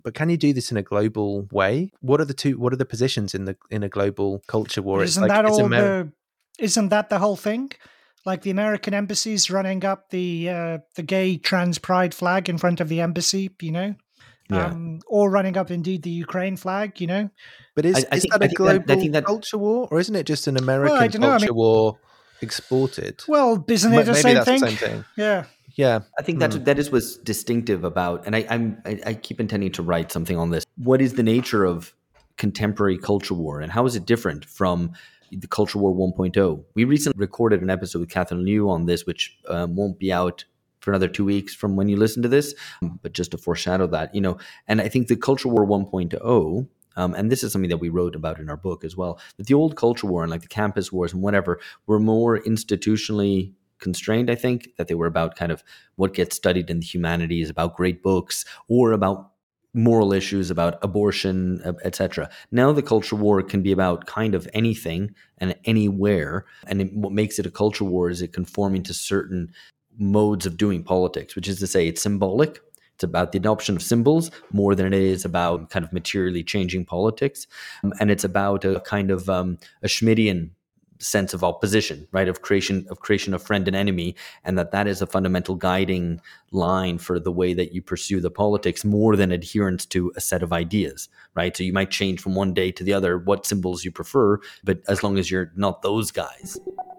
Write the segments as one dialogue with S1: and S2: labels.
S1: But can you do this in a global way? What are the positions in a global culture war?
S2: Isn't that the whole thing? Like the American embassies running up the gay trans pride flag in front of the embassy, or running up indeed the Ukraine flag,
S1: But is that a global culture war, or isn't it just an American culture war exported?
S2: Well, isn't it the same thing?
S1: The same thing.
S2: Yeah.
S3: I think that is what's distinctive about, and I keep intending to write something on this. What is the nature of contemporary culture war, and how is it different from the Culture War 1.0? We recently recorded an episode with Catherine Liu on this, which won't be out for another 2 weeks from when you listen to this, but just to foreshadow that, and I think the Culture War 1.0, and this is something that we wrote about in our book as well, that the old culture war and like the campus wars and whatever were more institutionally constrained. I think that they were about kind of what gets studied in the humanities, about great books, or about moral issues, about abortion, etc. Now the culture war can be about kind of anything and anywhere, and what makes it a culture war is it conforming to certain modes of doing politics, which is to say it's symbolic. It's about the adoption of symbols more than it is about kind of materially changing politics, and it's about a kind of a Schmittian sense of opposition, right? Of creation of friend and enemy, and that is a fundamental guiding line for the way that you pursue the politics more than adherence to a set of ideas, right? So you might change from one day to the other what symbols you prefer, but as long as you're not those guys.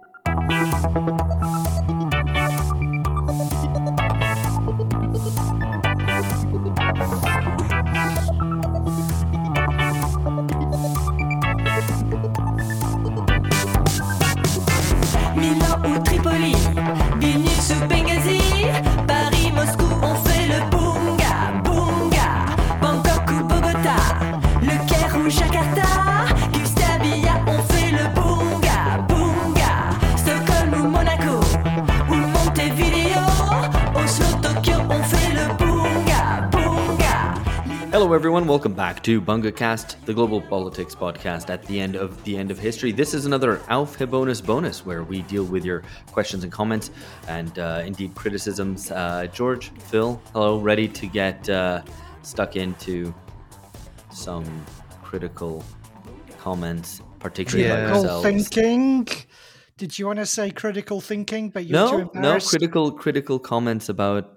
S3: Hello everyone, welcome back to BungaCast, the global politics podcast at the end of history. This is another Aufhebonus bonus where we deal with your questions and comments and indeed criticisms. George, Phil, hello, ready to get stuck into some critical comments, particularly about yourselves.
S2: Critical thinking. Did you want to say critical thinking, but you're too embarrassed?
S3: No, critical comments about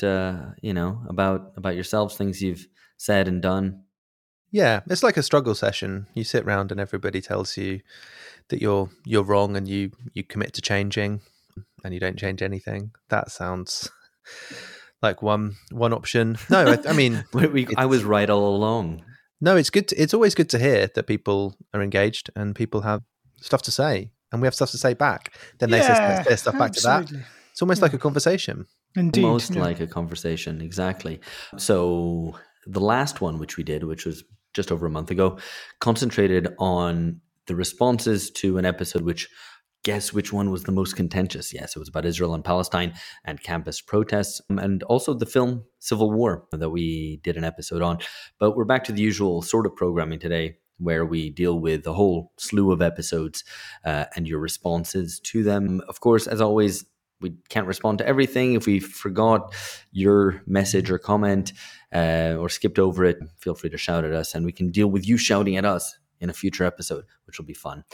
S3: about yourselves, things you've said and done.
S1: Yeah, it's like a struggle session. You sit around and everybody tells you that you're wrong, and you commit to changing, and you don't change anything. That sounds like one option. No, I mean,
S3: I was right all along.
S1: No, it's good. It's always good to hear that people are engaged and people have stuff to say, and we have stuff to say back. Then they say stuff back to that. It's almost like a conversation.
S2: Indeed,
S3: almost like a conversation. Exactly. So the last one, which we did, which was just over a month ago, concentrated on the responses to an episode which, guess which one was the most contentious? Yes, it was about Israel and Palestine and campus protests, and also the film Civil War that we did an episode on. But we're back to the usual sort of programming today, where we deal with a whole slew of episodes and your responses to them. Of course, as always, we can't respond to everything. If we forgot your message or comment or skipped over it, feel free to shout at us, and we can deal with you shouting at us in a future episode, which will be fun.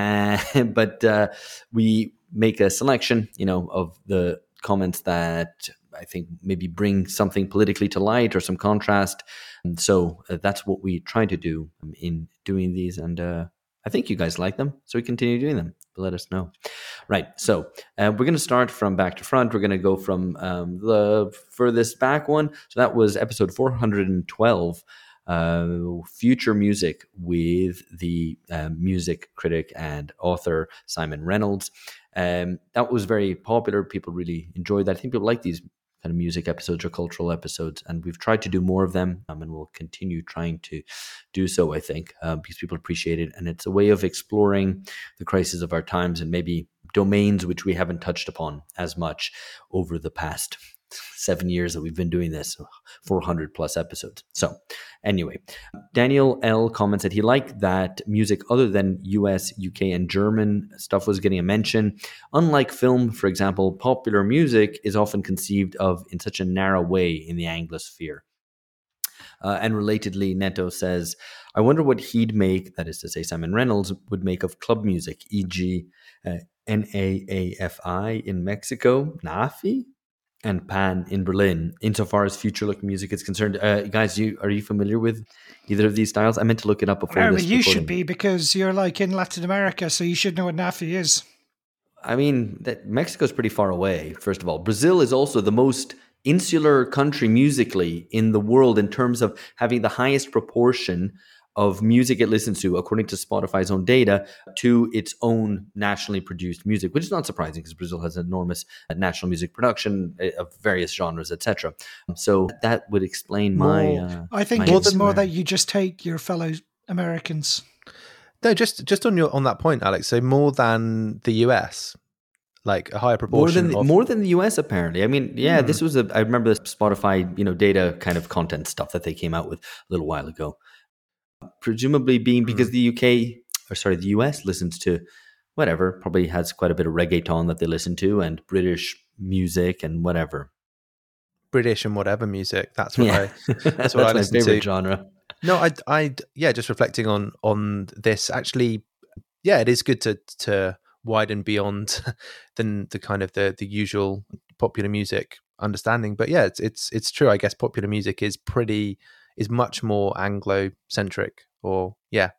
S3: But we make a selection, of the comments that I think maybe bring something politically to light or some contrast. And so that's what we try to do in doing these. And I think you guys like them, so we continue doing them. But let us know. Right. So we're going to start from back to front. We're going to go from the furthest back one. So that was episode 412, Future Music, with the music critic and author Simon Reynolds. That was very popular. People really enjoyed that. I think people like these kind of music episodes or cultural episodes, and we've tried to do more of them, and we'll continue trying to do so, I think, because people appreciate it, and it's a way of exploring the crisis of our times and maybe domains which we haven't touched upon as much over the past 7 years that we've been doing this, 400 plus episodes. So anyway, Daniel L. comments that he liked that music other than US, UK, and German stuff was getting a mention. Unlike film, for example, popular music is often conceived of in such a narrow way in the Anglosphere. And relatedly, Neto says, I wonder what he'd make, that is to say Simon Reynolds, would make of club music, e.g. NAAFI in Mexico, NAFI, and Pan in Berlin, insofar as future-looking music is concerned. Guys, are you familiar with either of these styles? I meant to look it up before this.
S2: You should be, because you're like in Latin America, so you should know what NAFI is.
S3: I mean, Mexico's pretty far away, first of all. Brazil is also the most insular country musically in the world in terms of having the highest proportion of music it listens to, according to Spotify's own data, to its own nationally produced music, which is not surprising because Brazil has enormous national music production of various genres, etc. So that would explain
S2: I think it's more that you just hate your fellow Americans.
S1: No, just on that point, Alex. So more than the US. Like a higher proportion
S3: more than the US, apparently. I mean, this was I remember the Spotify, data kind of content stuff that they came out with a little while ago. Presumably being because the US listens to whatever, probably has quite a bit of reggaeton that they listen to, and British music and whatever.
S1: British and whatever music. That's what
S3: that's what I listen to. Genre.
S1: No, I just reflecting on this. Actually, it is good to widen beyond than the kind of the usual popular music understanding. But it's true. I guess popular music is much more Anglo-centric, or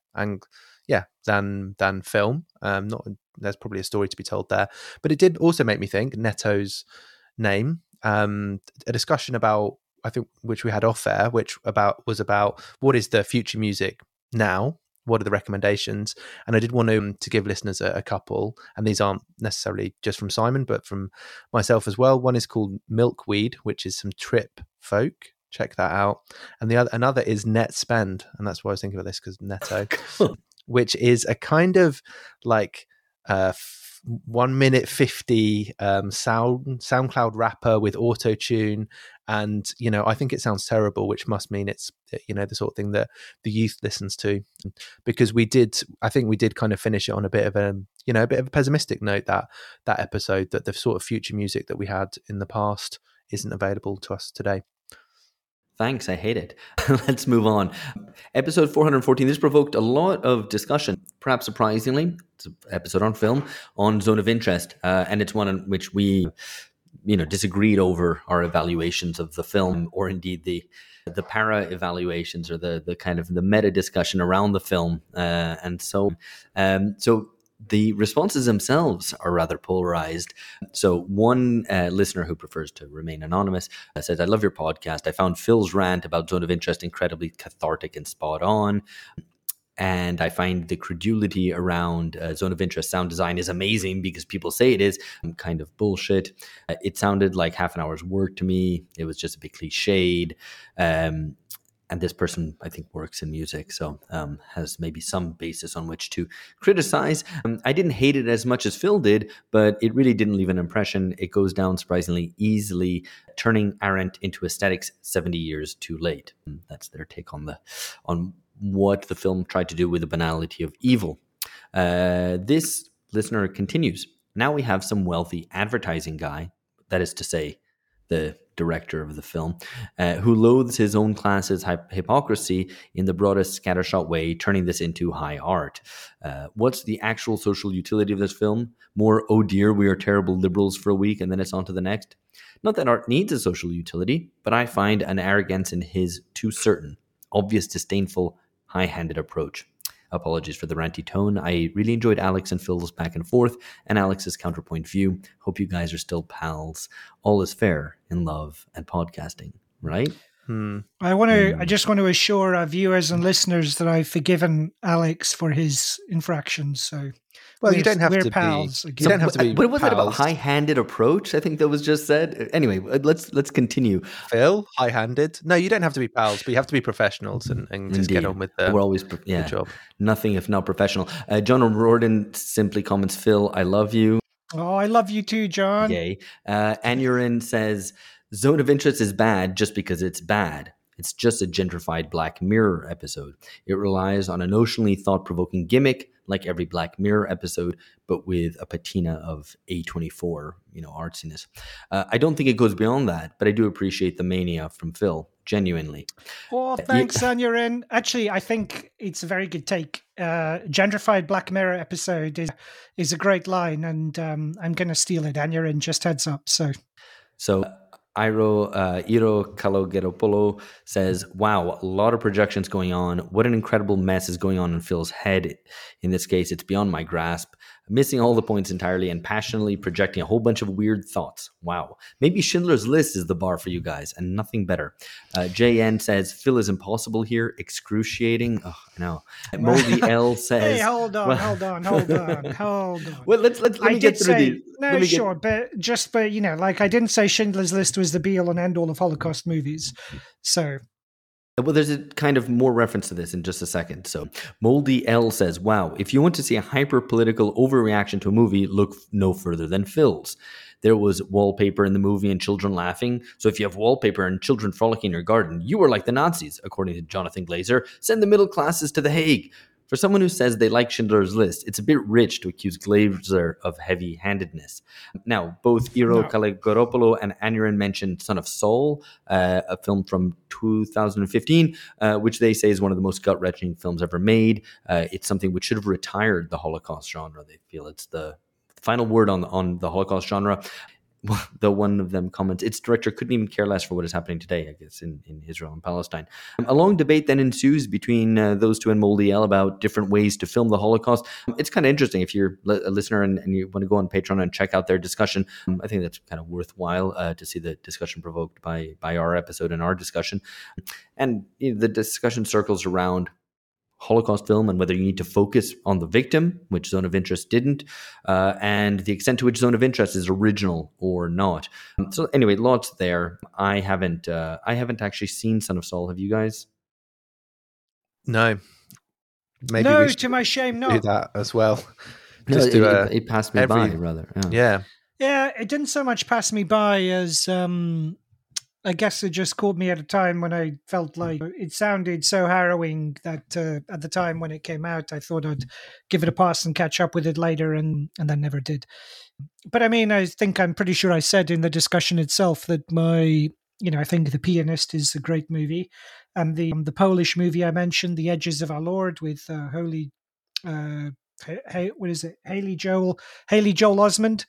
S1: than film. There's probably a story to be told there. But it did also make me think, Neto's name, a discussion about, I think, which we had off air, was about what is the future music now. What are the recommendations? And I did want to give listeners a couple, and these aren't necessarily just from Simon, but from myself as well. One is called Milkweed, which is some trip folk. Check that out. And another is Net Spend, and that's why I was thinking about this, because Neto, which is a kind of like 1 minute 50 SoundCloud rapper with auto tune, and I think it sounds terrible, which must mean it's the sort of thing that the youth listens to, because I think we did kind of finish it on a bit of a pessimistic note, that episode, that the sort of future music that we had in the past isn't available to us today.
S3: Thanks, I hate it. Let's move on. Episode 414. This provoked a lot of discussion, perhaps surprisingly. It's an episode on film, on Zone of Interest, and it's one in which we, disagreed over our evaluations of the film, or indeed the para evaluations, or the kind of the meta discussion around the film, and so the responses themselves are rather polarized. So one listener who prefers to remain anonymous says, I love your podcast. I found Phil's rant about Zone of Interest incredibly cathartic and spot on. And I find the credulity around Zone of Interest sound design is amazing, because people say it is kind of bullshit. It sounded like half an hour's work to me. It was just a bit cliched. And this person, I think, works in music, so has maybe some basis on which to criticize. I didn't hate it as much as Phil did, but it really didn't leave an impression. It goes down surprisingly easily, turning Arendt into aesthetics 70 years too late. That's their take on what the film tried to do with the banality of evil. This listener continues. Now we have some wealthy advertising guy, that is to say, the director of the film, who loathes his own class's hypocrisy in the broadest scattershot way, turning this into high art. What's the actual social utility of this film? More, oh dear, we are terrible liberals for a week, and then it's on to the next? Not that art needs a social utility, but I find an arrogance in his too certain, obvious, disdainful, high-handed approach. Apologies for the ranty tone. I really enjoyed Alex and Phil's back and forth, and Alex's counterpoint view. Hope you guys are still pals. All is fair in love and podcasting, right?
S2: I just want to assure our viewers and listeners that I've forgiven Alex for his infractions. So,
S1: you don't have to
S2: pals
S1: be. You don't have to be.
S3: What was that about high-handed approach? I think that was just said. Anyway, let's continue.
S1: Phil, high-handed? No, you don't have to be pals, but you have to be professionals and just get on with the.
S3: We're always the job. Nothing if not professional. John O'Riordan simply comments, "Phil, I love you."
S2: Oh, I love you too, John.
S3: Yay. Anurin says, Zone of Interest is bad just because it's bad. It's just a gentrified Black Mirror episode. It relies on a notionally thought-provoking gimmick, like every Black Mirror episode, but with a patina of A24, artsiness. I don't think it goes beyond that, but I do appreciate the mania from Phil, genuinely.
S2: Oh, thanks, Aneurin. Actually, I think it's a very good take. Gentrified Black Mirror episode is a great line, and I'm going to steal it, Aneurin, just heads up.
S3: So Iro Kalogeropolo says, wow, a lot of projections going on. What an incredible mess is going on in Phil's head. In this case, it's beyond my grasp. Missing all the points entirely and passionately projecting a whole bunch of weird thoughts. Wow. Maybe Schindler's List is the bar for you guys and nothing better. JN says, Phil is impossible here. Excruciating. Oh, no. Moldy L says...
S2: Hey, hold on.
S3: Well, let me get through these.
S2: No, sure, but I didn't say Schindler's List was the be-all and end-all of Holocaust movies. So...
S3: Well, there's a kind of more reference to this in just a second. So Moldy L says, wow, if you want to see a hyper-political overreaction to a movie, look no further than Phil's. There was wallpaper in the movie and children laughing. So if you have wallpaper and children frolicking in your garden, you are like the Nazis, according to Jonathan Glazer. Send the middle classes to The Hague. For someone who says they like Schindler's List, it's a bit rich to accuse Glazer of heavy-handedness. Now, both Iro Kalegoropoulos and Aneurin mentioned Son of Saul, a film from 2015, which they say is one of the most gut-wrenching films ever made. It's something which should have retired the Holocaust genre. They feel it's the final word on the Holocaust genre. Though one of them comments, its director couldn't even care less for what is happening today, I guess, in Israel and Palestine. A long debate then ensues between those two and Moldy L about different ways to film the Holocaust. It's kind of interesting if you're a listener and you want to go on Patreon and check out their discussion. I think that's kind of worthwhile to see the discussion provoked by our episode and our discussion. And the discussion circles around Holocaust film and whether you need to focus on the victim, which Zone of Interest didn't, and the extent to which Zone of Interest is original or not. So anyway, lots there. I haven't actually seen Son of Saul. Have you guys?
S1: No. Maybe
S2: no, to my shame,
S1: do
S2: not.
S1: that as well.
S3: Just it passed me by, rather.
S2: Yeah, it didn't so much pass me by as I guess it just caught me at a time when I felt like it sounded so harrowing that at the time when it came out, I thought I'd give it a pass and catch up with it later, and then never did. But I mean, I'm pretty sure I said in the discussion itself that I think The Pianist is a great movie, and the Polish movie I mentioned, The Edges of Our Lord, with Haley Joel Osment.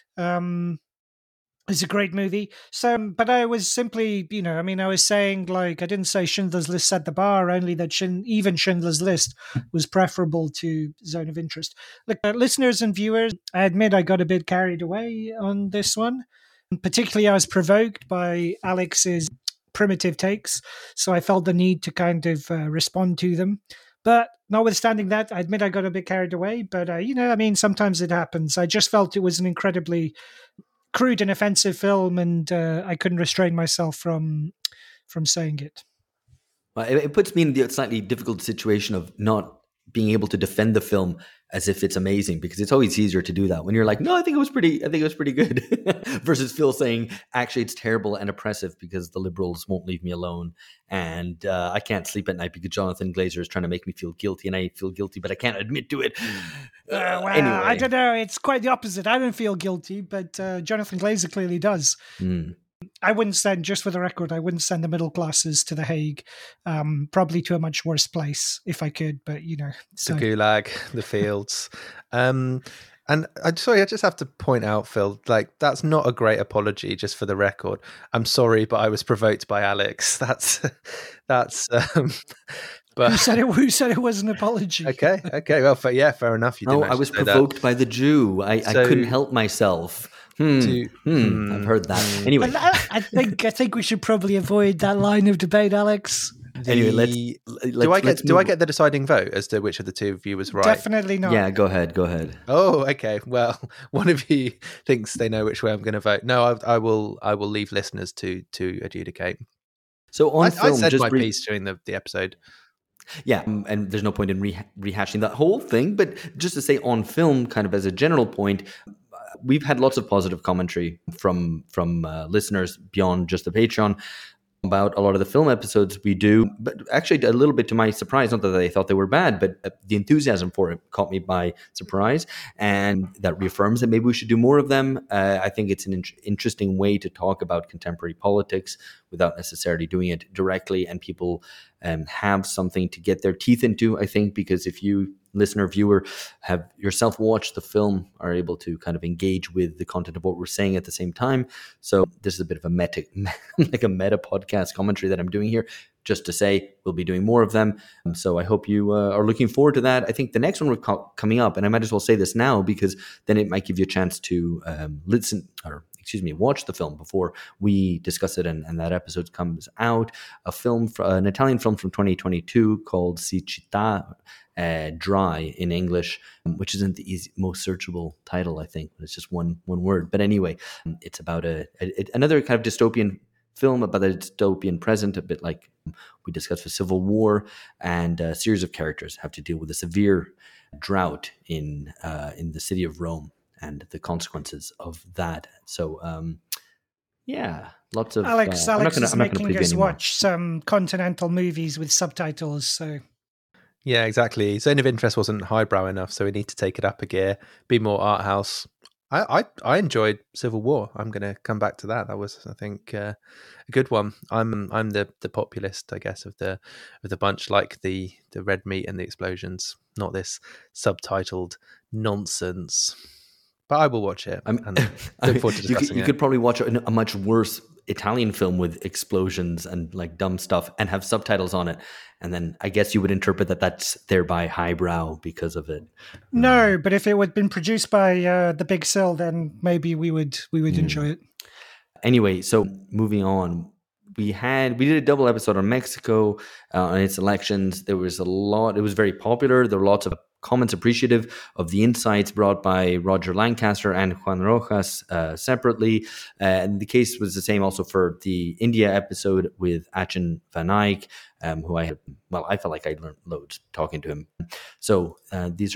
S2: It's a great movie. So, but I was simply, I was saying, I didn't say Schindler's List set the bar, only that even Schindler's List was preferable to Zone of Interest. Look, listeners and viewers, I admit I got a bit carried away on this one. Particularly, I was provoked by Alex's primitive takes, so I felt the need to kind of respond to them. But notwithstanding that, I admit I got a bit carried away. But, sometimes it happens. I just felt it was an incredibly crude and offensive film, and I couldn't restrain myself from saying it.
S3: Well, it puts me in the slightly difficult situation of not being able to defend the film as if it's amazing, because it's always easier to do that when you're like, no, I think it was pretty good, versus Phil saying, actually, it's terrible and oppressive because the liberals won't leave me alone, and I can't sleep at night because Jonathan Glazer is trying to make me feel guilty, and I feel guilty, but I can't admit to it. Anyway.
S2: I don't know. It's quite the opposite. I don't feel guilty, but Jonathan Glazer clearly does. I wouldn't send, just for the record, I wouldn't send the middle classes to The Hague, probably to a much worse place if I could, but
S1: so. The Gulag, the fields. And I'm sorry, I just have to point out, Phil, that's not a great apology, just for the record. I'm sorry, but I was provoked by Alex. That's but
S2: who said it was an apology?
S1: Okay. Well, fair enough. You didn't
S3: I was provoked by the Jew. I couldn't help myself. I've heard that. Anyway,
S2: I think we should probably avoid that line of debate, Alex.
S3: Anyway,
S1: do I get the deciding vote as to which of the two of you was right?
S2: Definitely not.
S3: Yeah, go ahead.
S1: Oh, okay. Well, one of you thinks they know which way I'm going to vote. No, I will leave listeners to adjudicate.
S3: So on film,
S1: I said my piece during the episode.
S3: Yeah, and there's no point in rehashing that whole thing. But just to say on film, kind of as a general point, we've had lots of positive commentary from listeners beyond just the Patreon. about a lot of the film episodes we do, but actually a little bit to my surprise, not that they thought they were bad, but the enthusiasm for it caught me by surprise, and that reaffirms that maybe we should do more of them. I think it's an interesting way to talk about contemporary politics without necessarily doing it directly, and people have something to get their teeth into, I think, because if you, listener, viewer, have yourself watched the film, are able to kind of engage with the content of what we're saying at the same time. So this is a bit of a meta podcast commentary that I'm doing here, just to say we'll be doing more of them. So I hope you are looking forward to that. I think the next one we're coming up, and I might as well say this now because then it might give you a chance to watch the film before we discuss it and that episode comes out. An Italian film from 2022 called Siccità, Dry in English, which isn't the most searchable title, I think, but it's just one word. But anyway, it's about another kind of dystopian film about a dystopian present, a bit like we discussed with Civil War, and a series of characters have to deal with a severe drought in the city of Rome and the consequences of that. So, lots of...
S2: Alex is making us watch some continental movies with subtitles, so...
S1: Yeah, exactly. Zone of Interest wasn't highbrow enough, so we need to take it up a gear, be more art house. I enjoyed Civil War. I'm going to come back to that. That was, I think, a good one. I'm the populist, I guess, of the bunch, like the red meat and the explosions, not this subtitled nonsense. But I will watch it and look forward to discussing it.
S3: You could probably watch a much worse Italian film with explosions and like dumb stuff and have subtitles on it, and then I guess you would interpret that that's thereby highbrow because of it.
S2: No, but if it had been produced by the Big Sill, then maybe we would enjoy it.
S3: Anyway, so moving on, we did a double episode on Mexico on its elections. There was a lot. It was very popular. There were lots of comments appreciative of the insights brought by Roger Lancaster and Juan Rojas separately. And the case was the same also for the India episode with Achin Van Eyck, who I felt like I learned loads talking to him. So these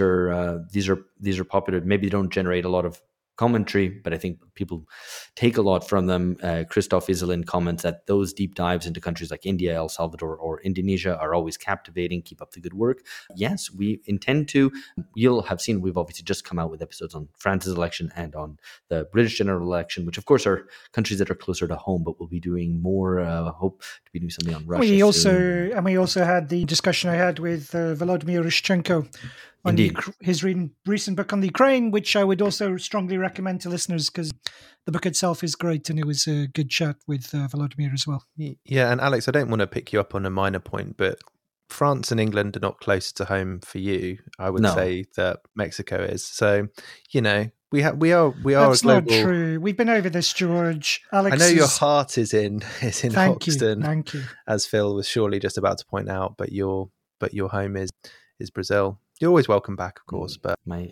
S3: are popular. Maybe they don't generate a lot of commentary, but I think people take a lot from them. Christoph Iselin comments that those deep dives into countries like India, El Salvador, or Indonesia are always captivating. Keep up the good work. Yes, we intend to. You'll have seen we've obviously just come out with episodes on France's election and on the British general election, which of course are countries that are closer to home, but we'll be doing more. Hope to be doing something on Russia. We
S2: also had the discussion I had with Volodymyr Ryzhchenko on his recent book on the Ukraine, which I would also strongly recommend to listeners because the book itself is great and it was a good chat with Volodymyr as well.
S1: Yeah, and Alex, I don't want to pick you up on a minor point, but France and England are not closer to home for you. I would say that Mexico is. So, we are
S2: That's
S1: a global...
S2: not true. We've been over this, George. Alex,
S1: I know your heart is in Hoxton.
S2: Thank you.
S1: As Phil was surely just about to point out, but your home is Brazil. You're always welcome back, of course. But
S3: well,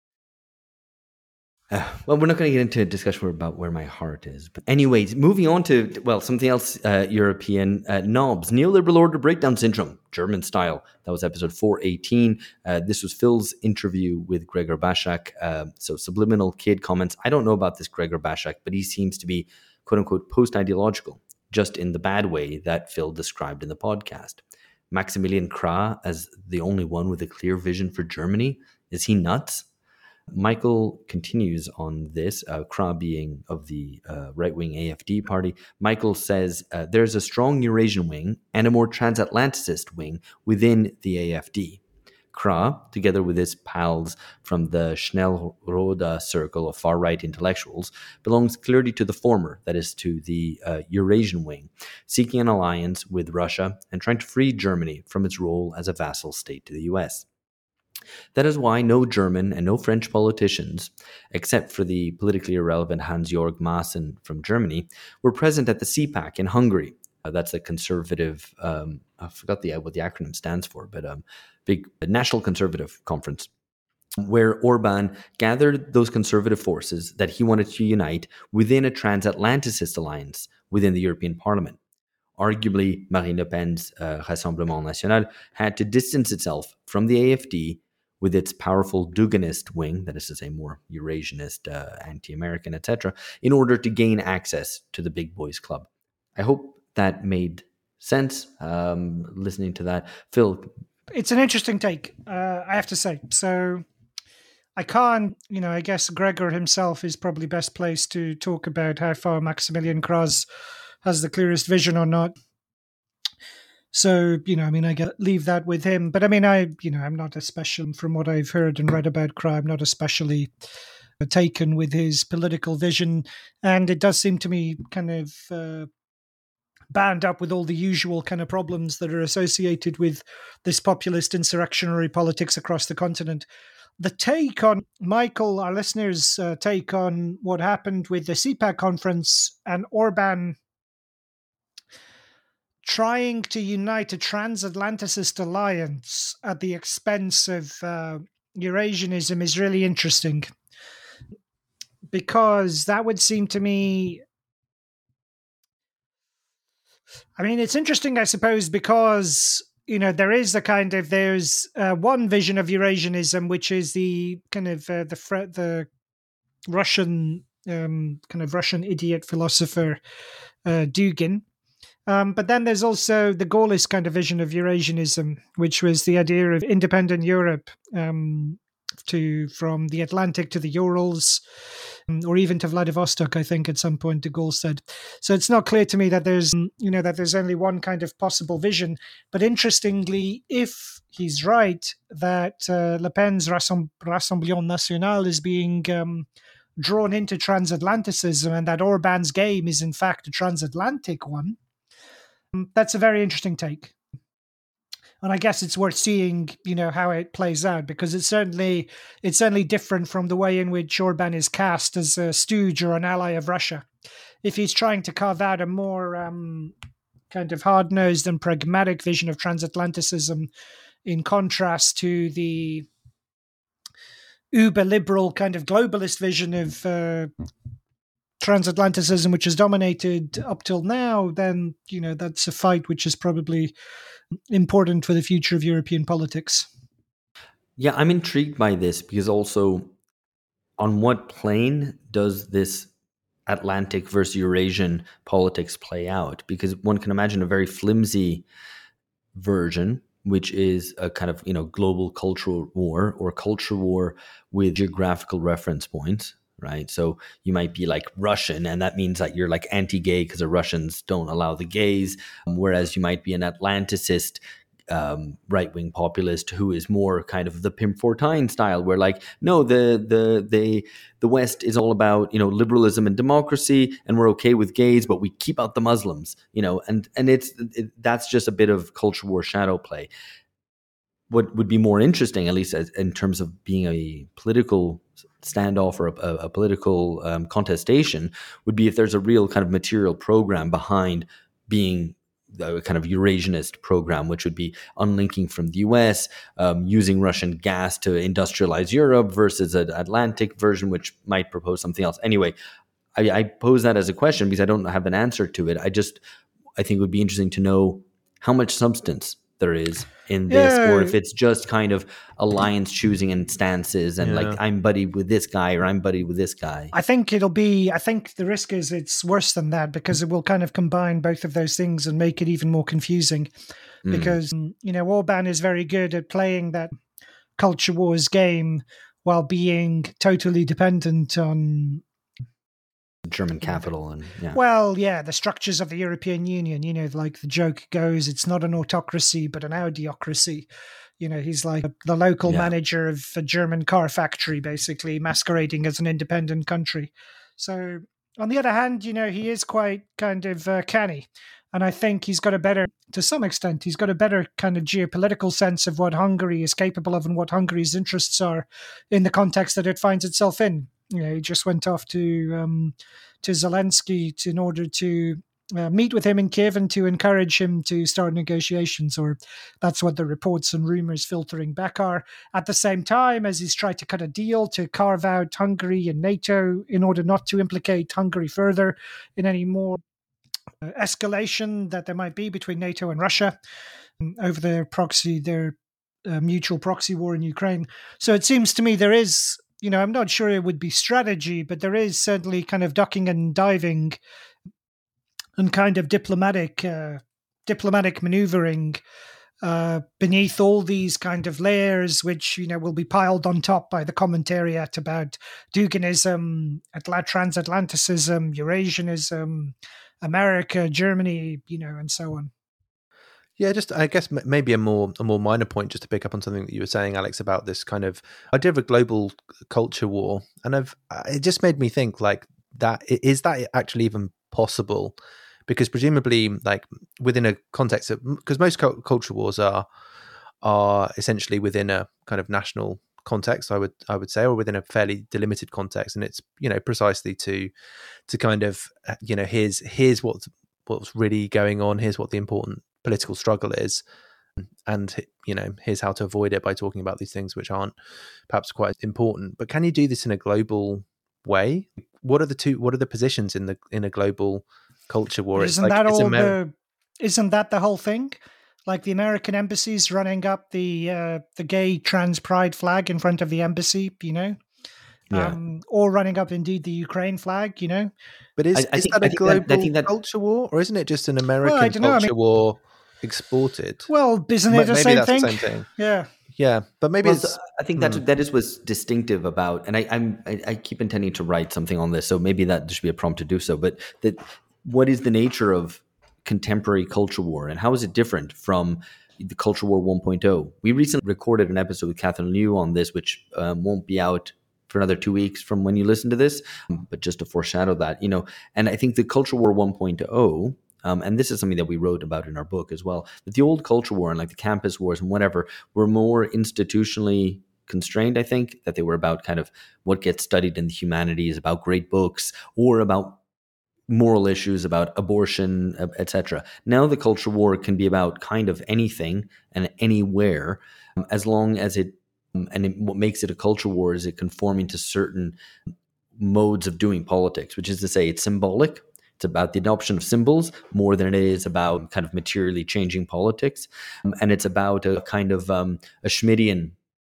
S3: we're not going to get into a discussion about where my heart is. But anyways, moving on to, something else European. Knobs, Neoliberal Order Breakdown Syndrome, German style. That was episode 418. This was Phil's interview with Gregor Bashak. So subliminal kid comments. I don't know about this Gregor Bashak, but he seems to be, quote unquote, post-ideological, just in the bad way that Phil described in the podcast. Maximilian Krah as the only one with a clear vision for Germany. Is he nuts? Michael continues on this, Krah being of the right-wing AfD party. Michael says there's a strong Eurasian wing and a more transatlanticist wing within the AfD. Krah, together with his pals from the Schnellroda circle of far-right intellectuals, belongs clearly to the former, that is, to the Eurasian wing, seeking an alliance with Russia and trying to free Germany from its role as a vassal state to the US. That is why no German and no French politicians, except for the politically irrelevant Hans-Jörg Maaßen from Germany, were present at the CPAC in Hungary. That's a conservative, I forgot what the acronym stands for, but big National Conservative Conference, where Orban gathered those conservative forces that he wanted to unite within a transatlanticist alliance within the European Parliament. Arguably, Marine Le Pen's Rassemblement National had to distance itself from the AfD with its powerful Duginist wing, that is to say more Eurasianist, anti-American, etc., in order to gain access to the big boys club. I hope that made sense. Listening to that, Phil.
S2: It's an interesting take, I have to say. So I can't, I guess Gregor himself is probably best placed to talk about how far Maximilian Krause has the clearest vision or not. So, I leave that with him. But I'm not especially, from what I've heard and read about Krause, I'm not especially taken with his political vision. And it does seem to me kind of bound up with all the usual kind of problems that are associated with this populist insurrectionary politics across the continent. The take on Michael, our listeners' take on what happened with the CPAC conference and Orban trying to unite a transatlanticist alliance at the expense of Eurasianism is really interesting, because that would seem to me, it's interesting, I suppose, because there is there's one vision of Eurasianism, which is the kind of the Russian kind of Russian idiot philosopher Dugin. But then there's also the Gaullist kind of vision of Eurasianism, which was the idea of independent Europe from the Atlantic to the Urals, or even to Vladivostok, I think at some point de Gaulle said. So it's not clear to me that there's only one kind of possible vision. But interestingly, if he's right that Le Pen's Rassemblement National is being drawn into transatlanticism, and that Orban's game is in fact a transatlantic one, that's a very interesting take. And I guess it's worth seeing, how it plays out, because it's certainly different from the way in which Orban is cast as a stooge or an ally of Russia. If he's trying to carve out a more kind of hard-nosed and pragmatic vision of transatlanticism, in contrast to the uber-liberal kind of globalist vision of transatlanticism, which has dominated up till now, then, that's a fight which is probably important for the future of European politics.
S3: Yeah, I'm intrigued by this, because also, on what plane does this Atlantic versus Eurasian politics play out? Because one can imagine a very flimsy version, which is a kind of, global cultural war, or culture war with geographical reference points, right? So you might be like Russian, and that means that you're like anti-gay because the Russians don't allow the gays, whereas you might be an Atlanticist right-wing populist who is more kind of the Pim Fortuyn style, where like, no, the West is all about, liberalism and democracy, and we're okay with gays, but we keep out the Muslims, and that's just a bit of culture war shadow play. What would be more interesting, at least in terms of being a political standoff or a political contestation, would be if there's a real kind of material program behind being a kind of Eurasianist program, which would be unlinking from the US, using Russian gas to industrialize Europe, versus an Atlantic version, which might propose something else. Anyway, I pose that as a question because I don't have an answer to it. I think it would be interesting to know how much substance there is in this, or if it's just kind of alliance choosing and stances, and like, I'm buddy with this guy or I'm buddy with this guy.
S2: I think the risk is it's worse than that, because it will kind of combine both of those things and make it even more confusing. Because, Orban is very good at playing that culture wars game while being totally dependent on
S3: German capital and
S2: the structures of the European Union. Like the joke goes, it's not an autocracy but an audiocracy. He's like the local manager of a German car factory, basically masquerading as an independent country. So on the other hand, he is quite kind of canny, and I think to some extent he's got a better kind of geopolitical sense of what Hungary is capable of and what Hungary's interests are in the context that it finds itself in. He just went off to Zelensky in order to meet with him in Kiev and to encourage him to start negotiations, or that's what the reports and rumors filtering back are. At the same time, as he's tried to cut a deal to carve out Hungary and NATO in order not to implicate Hungary further in any more escalation that there might be between NATO and Russia over their mutual proxy war in Ukraine. So it seems to me there is, I'm not sure it would be strategy, but there is certainly kind of ducking and diving and kind of diplomatic maneuvering beneath all these kind of layers, which will be piled on top by the commentariat about Duginism, transatlanticism, Eurasianism, America, Germany, and so on.
S1: Yeah, just I guess maybe a more minor point, just to pick up on something that you were saying, Alex, about this kind of idea of a global culture war, and it just made me think like that is that actually even possible? Because presumably, like within a context of, because most culture wars are essentially within a kind of national context, I would say, or within a fairly delimited context, and it's precisely to kind of here's what's really going on, here's what the important political struggle is, and here's how to avoid it by talking about these things which aren't perhaps quite important. But can you do this in a global way? What are the positions in a global culture war?
S2: Isn't that the whole thing? Like the American embassies running up the gay trans pride flag in front of the embassy, or running up indeed the Ukraine flag,
S1: But is that a global culture war, or isn't it just an American culture war exported?
S2: Well, isn't it the same thing?
S1: The same thing?
S2: Yeah,
S1: but maybe
S3: I think that is what's distinctive about, and I keep intending to write something on this, so maybe that there should be a prompt to do so. But what is the nature of contemporary culture war, and how is it different from the culture war 1.0? We recently recorded an episode with Catherine Liu on this, which won't be out for another 2 weeks from when you listen to this, but just to foreshadow that, and I think the culture war 1.0, and this is something that we wrote about in our book as well, that the old culture war and like the campus wars and whatever were more institutionally constrained. I think that they were about kind of what gets studied in the humanities, about great books, or about moral issues, about abortion, etc. Now the culture war can be about kind of anything and anywhere, as long as what makes it a culture war is it conforming to certain modes of doing politics, which is to say it's symbolic. It's about the adoption of symbols more than it is about kind of materially changing politics. And it's about a kind of a Schmittian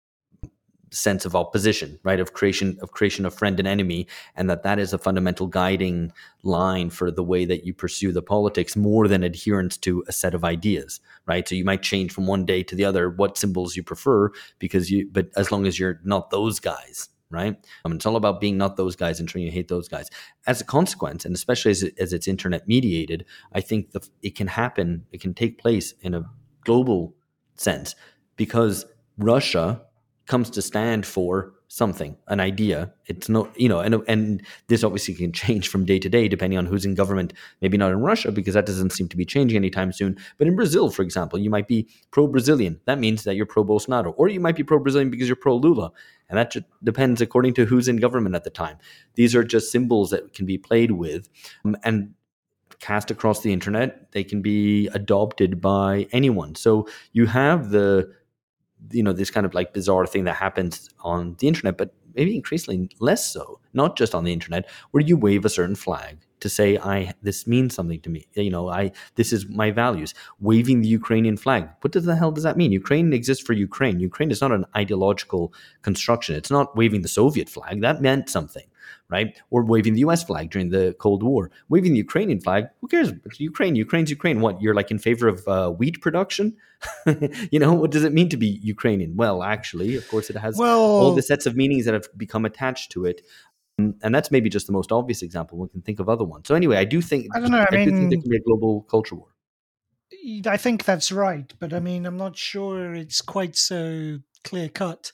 S3: sense of opposition, right? Of creation of friend and enemy, and that is a fundamental guiding line for the way that you pursue the politics, more than adherence to a set of ideas, right? So you might change from one day to the other what symbols you prefer, but as long as you're not those guys, right? It's all about being not those guys and trying to hate those guys. As a consequence, and especially as it's internet mediated, I think it can take place in a global sense, because Russia comes to stand for something, an idea. It's not, and this obviously can change from day to day depending on who's in government. Maybe not in Russia, because that doesn't seem to be changing anytime soon. But in Brazil, for example, you might be pro-Brazilian. That means that you're pro-Bolsonaro. Or you might be pro-Brazilian because you're pro-Lula. And that just depends according to who's in government at the time. These are just symbols that can be played with and cast across the internet. They can be adopted by anyone. So you have this kind of like bizarre thing that happens on the internet, but maybe increasingly less so, not just on the internet, where you wave a certain flag to say, this means something to me. This is my values. Waving the Ukrainian flag. What the hell does that mean? Ukraine exists for Ukraine. Ukraine is not an ideological construction. It's not waving the Soviet flag. That meant something, right? Or waving the US flag during the Cold War. Waving the Ukrainian flag, who cares? It's Ukraine. Ukraine's Ukraine. What, you're like in favor of wheat production? What does it mean to be Ukrainian? Well, actually, of course, it has all the sets of meanings that have become attached to it. And that's maybe just the most obvious example. One can think of other ones. So anyway, I do think there can be a global culture war.
S2: I think that's right, but I'm not sure it's quite so clear cut.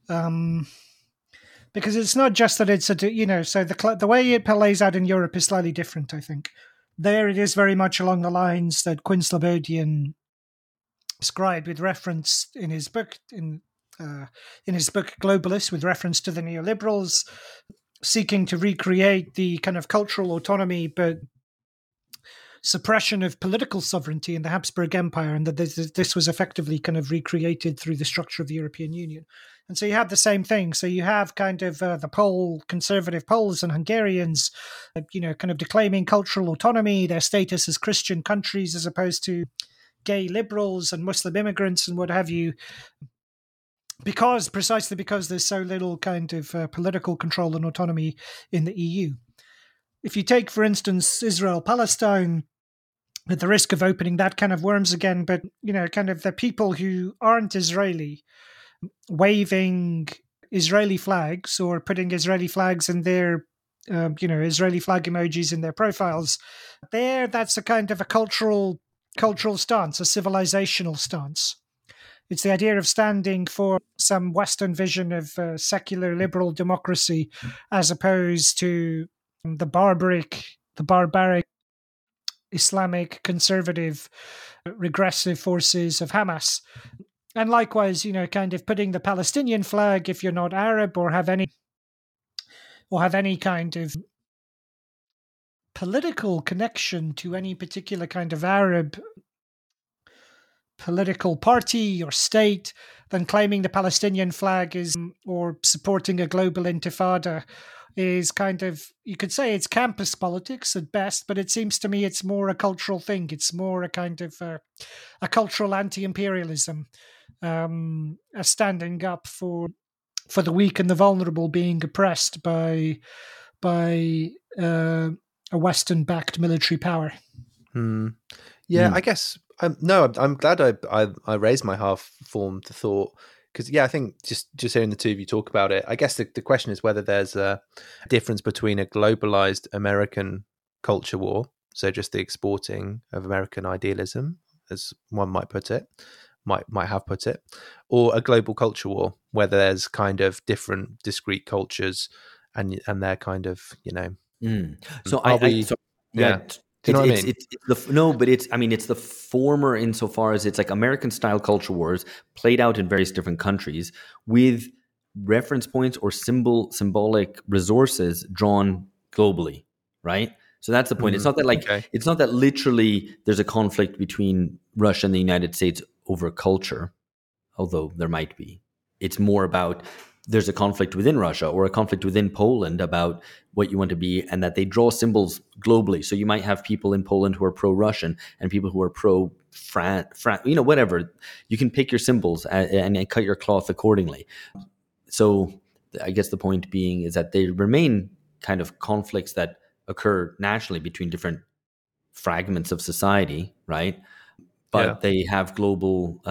S2: Because it's not just that it's so the way it plays out in Europe is slightly different, I think. There it is very much along the lines that Quinn Slobodian described with reference in his book Globalist, with reference to the neoliberals seeking to recreate the kind of cultural autonomy but suppression of political sovereignty in the Habsburg Empire, and that this was effectively kind of recreated through the structure of the European Union. And so you have the same thing. So you have kind of the conservative Poles and Hungarians, kind of declaiming cultural autonomy, their status as Christian countries as opposed to gay liberals and Muslim immigrants and what have you, precisely because there's so little kind of political control and autonomy in the EU. If you take, for instance, Israel-Palestine, at the risk of opening that kind of worms again, but, kind of the people who aren't Israeli waving Israeli flags or putting Israeli flags in their, Israeli flag emojis in their profiles, that's a kind of a cultural stance, a civilizational stance. It's the idea of standing for some Western vision of secular liberal democracy as opposed to the barbaric Islamic conservative regressive forces of Hamas. And likewise, kind of putting the Palestinian flag, if you're not Arab or have any kind of political connection to any particular kind of Arab political party or state, then claiming the Palestinian flag is, or supporting a global intifada, is kind of, you could say it's campus politics at best, but it seems to me it's more a cultural thing. It's more a kind of a cultural anti-imperialism, a standing up for the weak and the vulnerable being oppressed by a Western-backed military power.
S1: I guess. No, I'm glad I raised my half-formed thought, because I think just hearing the two of you talk about it, I guess the question is whether there's a difference between a globalized American culture war, so just the exporting of American idealism, as one might put it, might have put it, or a global culture war, whether there's kind of different discrete cultures and they're kind of,
S3: So
S1: yeah. Do you know what I mean?
S3: It's the former insofar as it's like American style culture wars played out in various different countries with reference points or symbolic resources drawn globally, right? So that's the point. It's not that it's not that literally there's a conflict between Russia and the United States over culture, although there might be. It's more about there's a conflict within Russia or a conflict within Poland about what you want to be, and that they draw symbols globally. So you might have people in Poland who are pro-Russian and people who are pro-France, whatever. You can pick your symbols and cut your cloth accordingly. So I guess the point being is that they remain kind of conflicts that occur naturally between different fragments of society, right? But they have global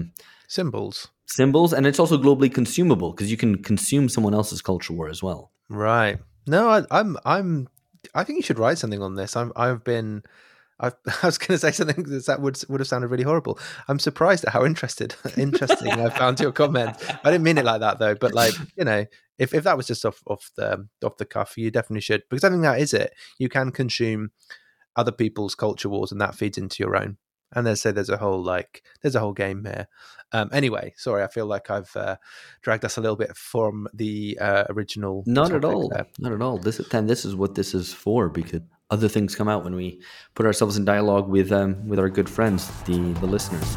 S3: symbols, and it's also globally consumable because you can consume someone else's culture war as well.
S1: Right. No, I think you should write something on this. I was going to say something that would have sounded really horrible. I'm surprised at how interesting I found your comment. I didn't mean it like that though, but if that was just off the cuff, you definitely should, because I think that is it. You can consume other people's culture wars, and that feeds into your own. And there's a whole game here. Anyway, sorry, I feel like I've dragged us a little bit from the original.
S3: Not at all. Not at all. This is what this is for, because other things come out when we put ourselves in dialogue with our good friends, the listeners.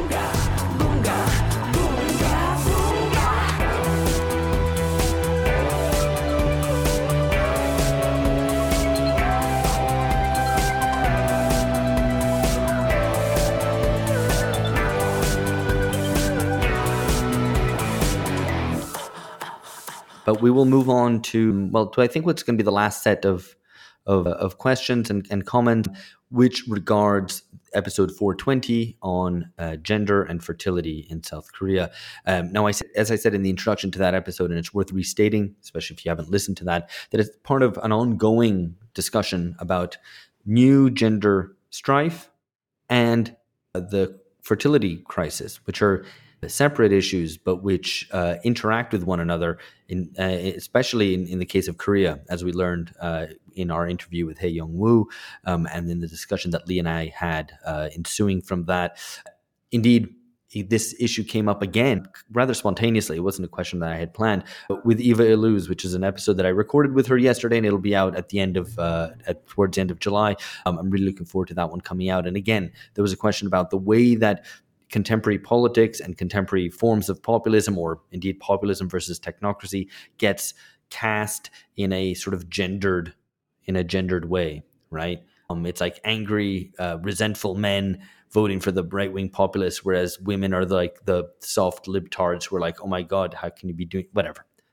S3: But we will move on to I think what's going to be the last set of questions and comments, which regards episode 420 on gender and fertility in South Korea. Now, as I said in the introduction to that episode, and it's worth restating, especially if you haven't listened to that it's part of an ongoing discussion about new gender strife and the fertility crisis, which are separate issues, but which interact with one another, especially in the case of Korea, as we learned in our interview with Hae Young Woo, and in the discussion that Lee and I had ensuing from that. Indeed, this issue came up again rather spontaneously. It wasn't a question that I had planned, but with Eva Illouz, which is an episode that I recorded with her yesterday, and it'll be out at the end of towards the end of July. I'm really looking forward to that one coming out. And again, there was a question about the way that contemporary politics and contemporary forms of populism, or indeed populism versus technocracy, gets cast in a sort of gendered way, right? It's like angry, resentful men voting for the right-wing populists, whereas women are the soft libtards who are like, oh my God, how can you be doing whatever?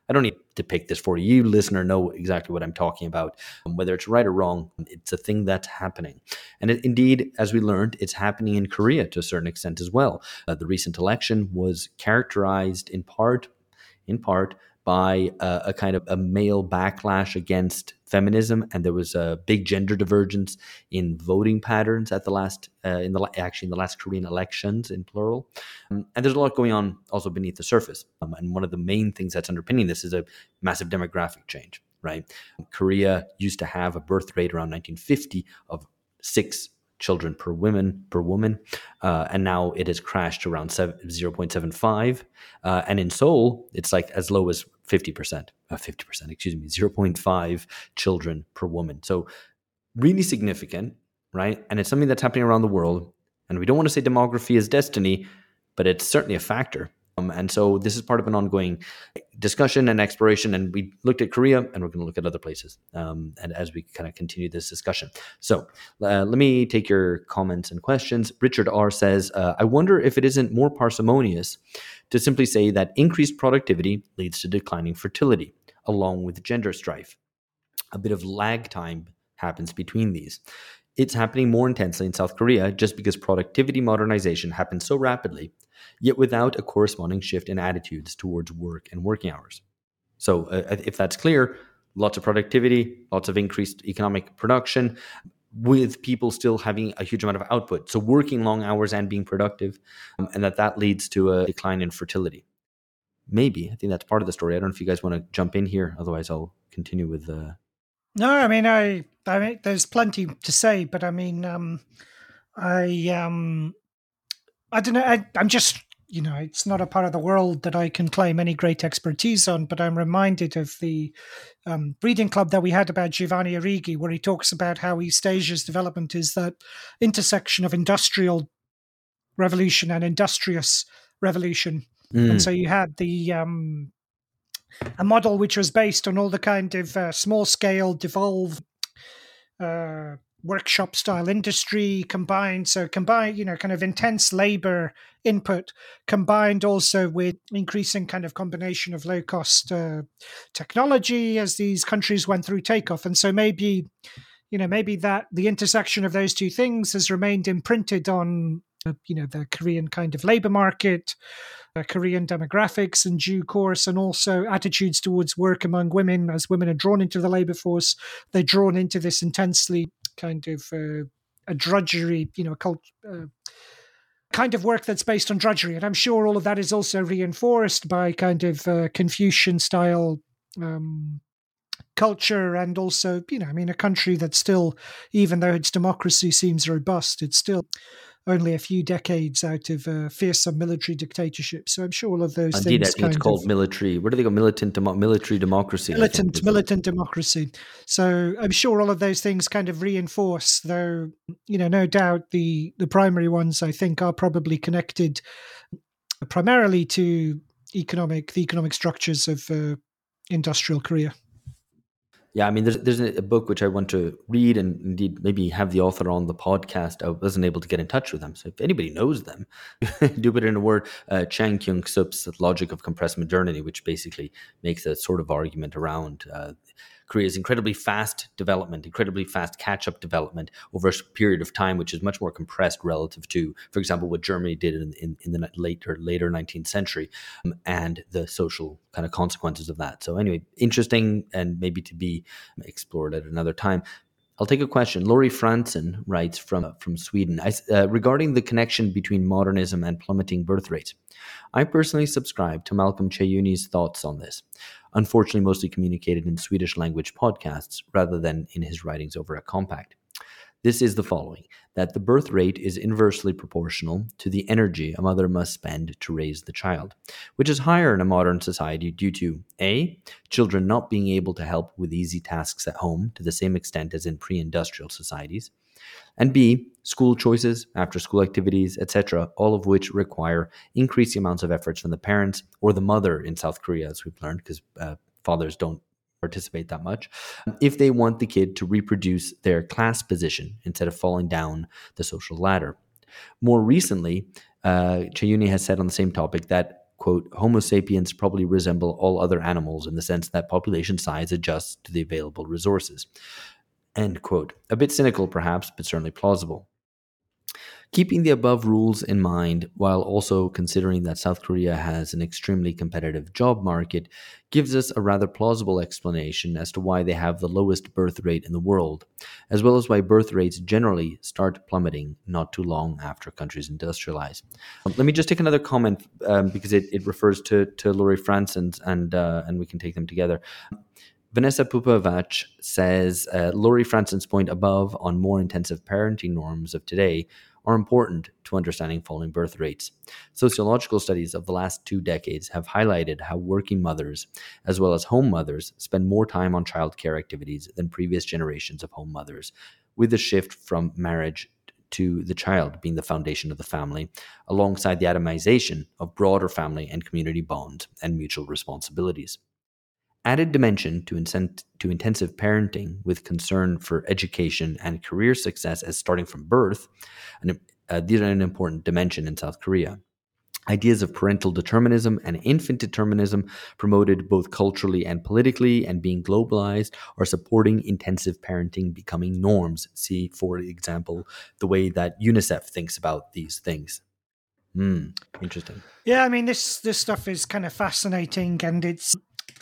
S3: I don't need to pick this for you. You, listener, know exactly what I'm talking about. Whether it's right or wrong, it's a thing that's happening. And indeed, as we learned, it's happening in Korea to a certain extent as well. The recent election was characterized in part by a kind of a male backlash against feminism, and there was a big gender divergence in voting patterns at the last in the last Korean elections in plural. And there's a lot going on also beneath the surface. And one of the main things that's underpinning this is a massive demographic change, right? Korea used to have a birth rate around 1950 of 6 children per woman, and now it has crashed to around 0.75. And in Seoul, it's like as low as 50%, 0.5 children per woman. So really significant, right? And it's something that's happening around the world. And we don't want to say demography is destiny, but it's certainly a factor. And so this is part of an ongoing discussion and exploration. And we looked at Korea, and we're going to look at other places and as we kind of continue this discussion. So let me take your comments and questions. Richard R. says, I wonder if it isn't more parsimonious to simply say that increased productivity leads to declining fertility, along with gender strife. A bit of lag time happens between these. It's happening more intensely in South Korea just because productivity modernization happens so rapidly, yet without a corresponding shift in attitudes towards work and working hours. So if that's clear, lots of productivity, lots of increased economic production, with people still having a huge amount of output. So working long hours and being productive, and that leads to a decline in fertility. Maybe. I think that's part of the story. I don't know if you guys want to jump in here. Otherwise, I'll continue with the...
S2: No, I mean, I mean, there's plenty to say, but I mean, I don't know. I'm just, it's not a part of the world that I can claim any great expertise on, but I'm reminded of the reading club that we had about Giovanni Arrighi, where he talks about how East Asia's development is that intersection of industrial revolution and industrious revolution. And so you had the a model which was based on all the kind of small-scale, devolved workshop-style industry combined, kind of intense labor input, combined also with increasing kind of combination of low-cost technology as these countries went through takeoff. And so maybe that the intersection of those two things has remained imprinted on, the Korean kind of labor market, Korean demographics in due course, and also attitudes towards work among women. As women are drawn into the labor force, they're drawn into this intensely kind of a drudgery, kind of work that's based on drudgery. And I'm sure all of that is also reinforced by kind of Confucian style culture, and also, a country that's still, even though its democracy seems robust, it's still only a few decades out of a fearsome military dictatorship. So I'm sure all of those
S3: Indeed,
S2: things.
S3: I think it's called military. Where do they go? Military democracy.
S2: Militant democracy. So I'm sure all of those things kind of reinforce, though, no doubt the primary ones, I think, are probably connected primarily to the economic structures of industrial Korea.
S3: Yeah, I mean, there's a book which I want to read, and indeed maybe have the author on the podcast. I wasn't able to get in touch with them, so if anybody knows them, do put in a word. Chang Kyung-sup's Logic of Compressed Modernity, which basically makes a sort of argument around Korea's incredibly fast development, incredibly fast catch-up development over a period of time, which is much more compressed relative to, for example, what Germany did in the later 19th century, and the social kind of consequences of that. So anyway, interesting, and maybe to be explored at another time. I'll take a question. Laurie Franson writes from Sweden regarding the connection between modernism and plummeting birth rates. I personally subscribe to Malcolm Cheyuni's thoughts on this, unfortunately mostly communicated in Swedish language podcasts rather than in his writings over a compact. This is the following: that the birth rate is inversely proportional to the energy a mother must spend to raise the child, which is higher in a modern society due to A, children not being able to help with easy tasks at home to the same extent as in pre-industrial societies, and B, school choices, after-school activities, etc., all of which require increasing amounts of efforts from the parents or the mother in South Korea, as we've learned, because fathers don't participate that much, if they want the kid to reproduce their class position instead of falling down the social ladder. More recently, Cheyuni has said on the same topic that quote, Homo sapiens probably resemble all other animals in the sense that population size adjusts to the available resources, end quote. A bit cynical, perhaps, but certainly plausible. Keeping the above rules in mind, while also considering that South Korea has an extremely competitive job market, gives us a rather plausible explanation as to why they have the lowest birth rate in the world, as well as why birth rates generally start plummeting not too long after countries industrialize. Let me just take another comment because it refers to Laurie Franson's, and we can take them together. Vanessa Pupavach says Laurie Franson's point above on more intensive parenting norms of today are important to understanding falling birth rates. Sociological studies of the last 2 decades have highlighted how working mothers, as well as home mothers, spend more time on childcare activities than previous generations of home mothers, with the shift from marriage to the child being the foundation of the family, alongside the atomization of broader family and community bonds and mutual responsibilities. Added dimension to intensive parenting with concern for education and career success as starting from birth, and these are an important dimension in South Korea. Ideas of parental determinism and infant determinism, promoted both culturally and politically and being globalized, are supporting intensive parenting becoming norms. See, for example, the way that UNICEF thinks about these things. Interesting.
S2: Yeah, I mean, this stuff is kind of fascinating, and it's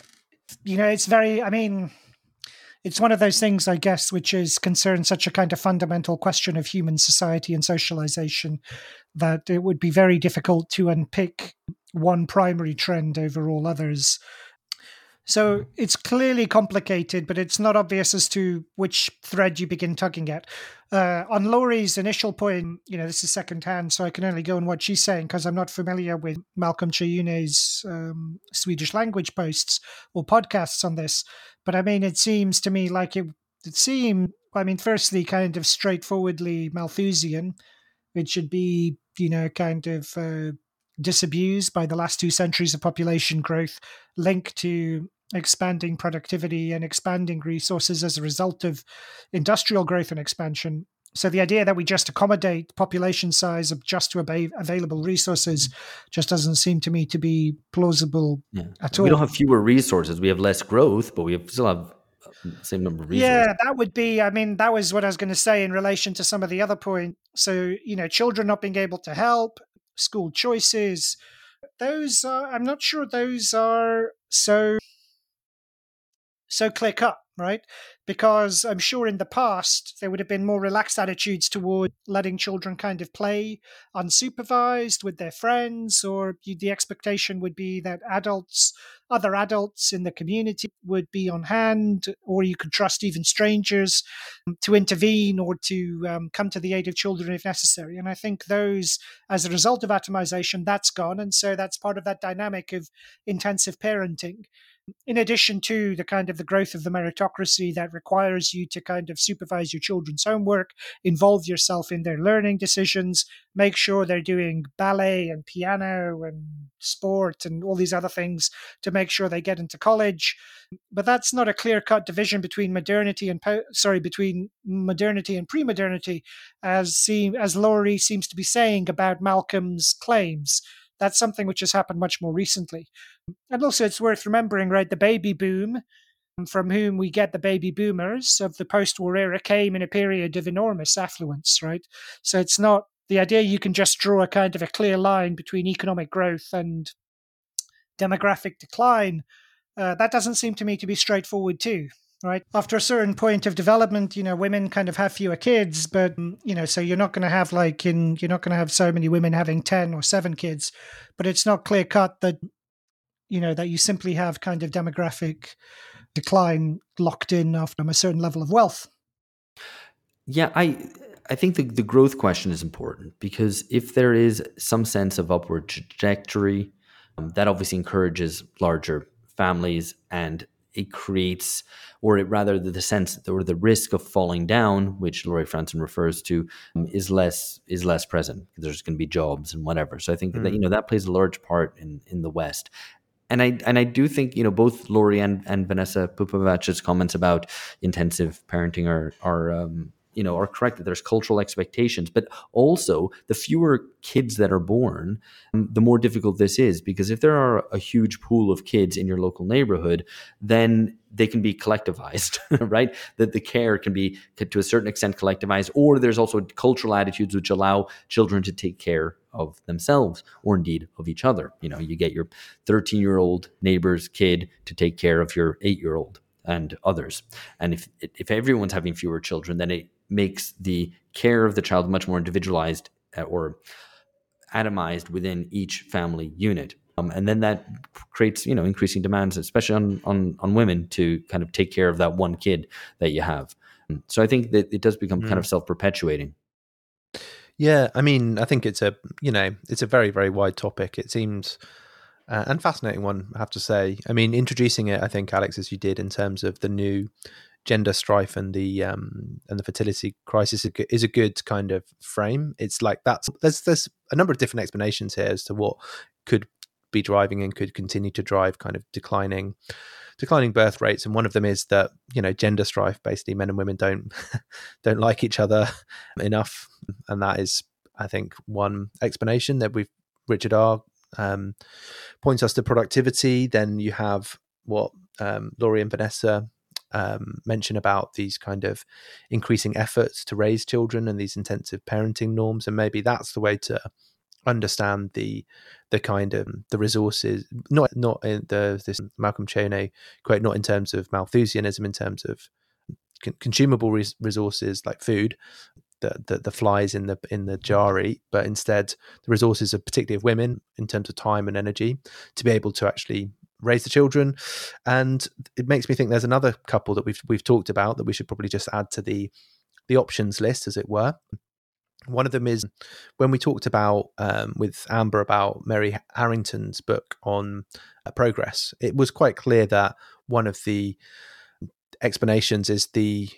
S2: very, it's one of those things, I guess, which is concerned such a kind of fundamental question of human society and socialization that it would be very difficult to unpick one primary trend over all others. So it's clearly complicated, but it's not obvious as to which thread you begin tugging at. On Laurie's initial point, this is secondhand, so I can only go on what she's saying because I'm not familiar with Malcolm Chayune's Swedish language posts or podcasts on this. But it seems to me like it seemed, firstly, kind of straightforwardly Malthusian, which should be, kind of disabused by the last 2 centuries of population growth linked to expanding productivity and expanding resources as a result of industrial growth and expansion. So the idea that we just accommodate population size of just to available resources just doesn't seem to me to be plausible at all.
S3: We don't have fewer resources. We have less growth, but we still have the same number of resources.
S2: Yeah, that would be, that was what I was going to say in relation to some of the other points. So, children not being able to help, school choices, those are, I'm not sure those are so clear cut, right? Because I'm sure in the past there would have been more relaxed attitudes toward letting children kind of play unsupervised with their friends, or the expectation would be that other adults in the community would be on hand, or you could trust even strangers to intervene or to come to the aid of children if necessary. And I think those, as a result of atomization, that's gone. And so that's part of that dynamic of intensive parenting. In addition to the kind of the growth of the meritocracy that requires you to kind of supervise your children's homework, involve yourself in their learning decisions, make sure they're doing ballet and piano and sport and all these other things to make sure they get into college. But that's not a clear-cut division between modernity and pre-modernity, as Laurie seems to be saying about Malcolm's claims. That's something which has happened much more recently. And also it's worth remembering, right, the baby boom, from whom we get the baby boomers of the post-war era, came in a period of enormous affluence, right? So it's not the idea you can just draw a kind of a clear line between economic growth and demographic decline. That doesn't seem to me to be straightforward too. Right. After a certain point of development, women kind of have fewer kids, but, so you're not going to have you're not going to have so many women having 10 or 7 kids, but it's not clear cut that, that you simply have kind of demographic decline locked in after a certain level of wealth.
S3: Yeah, I think the growth question is important because if there is some sense of upward trajectory, that obviously encourages larger families, and it creates, the sense or the risk of falling down, which Laurie Franson refers to, is less present. There's going to be jobs and whatever. So I think that that plays a large part in the West. And I do think both Laurie and Vanessa Pupavach's comments about intensive parenting are are correct that there's cultural expectations, but also the fewer kids that are born, the more difficult this is, because if there are a huge pool of kids in your local neighborhood, then they can be collectivized, right? That the care can be to a certain extent collectivized, or there's also cultural attitudes which allow children to take care of themselves or indeed of each other. You get your 13-year-old neighbor's kid to take care of your 8-year-old and others. And if everyone's having fewer children, then it makes the care of the child much more individualized or atomized within each family unit. And then that creates, increasing demands, especially on women, to kind of take care of that one kid that you have. So I think that it does become kind of self-perpetuating.
S1: Yeah, I mean, I think it's a very, very wide topic. It seems and fascinating one, I have to say. I mean, introducing it, I think, Alex, as you did in terms of the new gender strife and the fertility crisis is a good kind of frame. It's like there's a number of different explanations here as to what could be driving and could continue to drive kind of declining birth rates, and one of them is that gender strife, basically men and women don't like each other enough, and that is, I think, one explanation that Richard R points us to productivity. Then you have what Laurie and Vanessa mention about these kind of increasing efforts to raise children and these intensive parenting norms, and maybe that's the way to understand the kind of the resources, not in this Malcolm Chone quote, not in terms of Malthusianism, in terms of consumable resources like food that the flies in the jar eat, but instead the resources of particularly of women in terms of time and energy to be able to actually raise the children. And it makes me think there's another couple that we've talked about that we should probably just add to the options list, as it were. One of them is when we talked about with Amber about Mary Harrington's book on progress. It was quite clear that one of the explanations is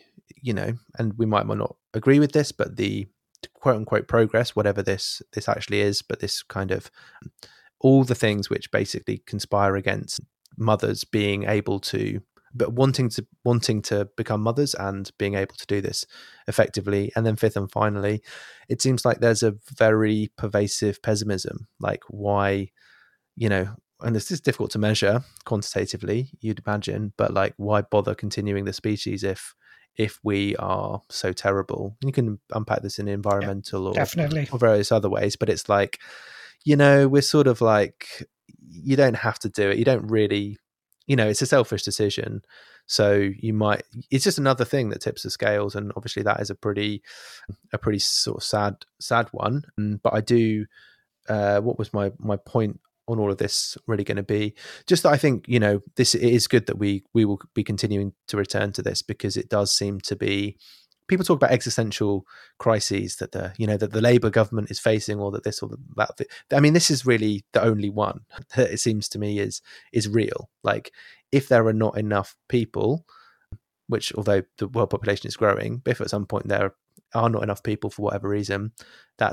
S1: and we might not agree with this, but the quote unquote progress, whatever this actually is, but this kind of all the things which basically conspire against mothers being able to, but wanting to become mothers and being able to do this effectively. And then fifth and finally, it seems like there's a very pervasive pessimism, like why, and this is difficult to measure quantitatively, you'd imagine, but like why bother continuing the species if we are so terrible? You can unpack this in environmental or various other ways, but it's like, we're sort of like, you don't have to do it. You don't really, it's a selfish decision. So it's just another thing that tips the scales. And obviously that is a pretty sort of sad one. But I do, what was my point on all of this really going to be? Just that I think, it is good that we will be continuing to return to this, because it does seem to be, people talk about existential crises that the Labour government is facing, or that this or that. I mean, this is really the only one that it seems to me is real. Like, if there are not enough people, which although the world population is growing, if at some point there are not enough people for whatever reason, that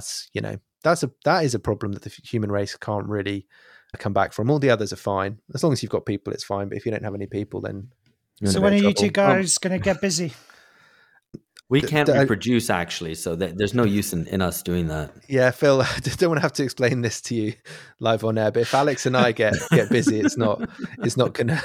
S1: is a problem that the human race can't really come back from. All the others are fine. As long as you've got people, it's fine. But if you don't have any people, then
S2: so when are you two guys going to get busy?
S3: We can't reproduce, actually, so there's no use in us doing that.
S1: Yeah, Phil, I don't want to have to explain this to you live on air, but if Alex and I get busy, it's not gonna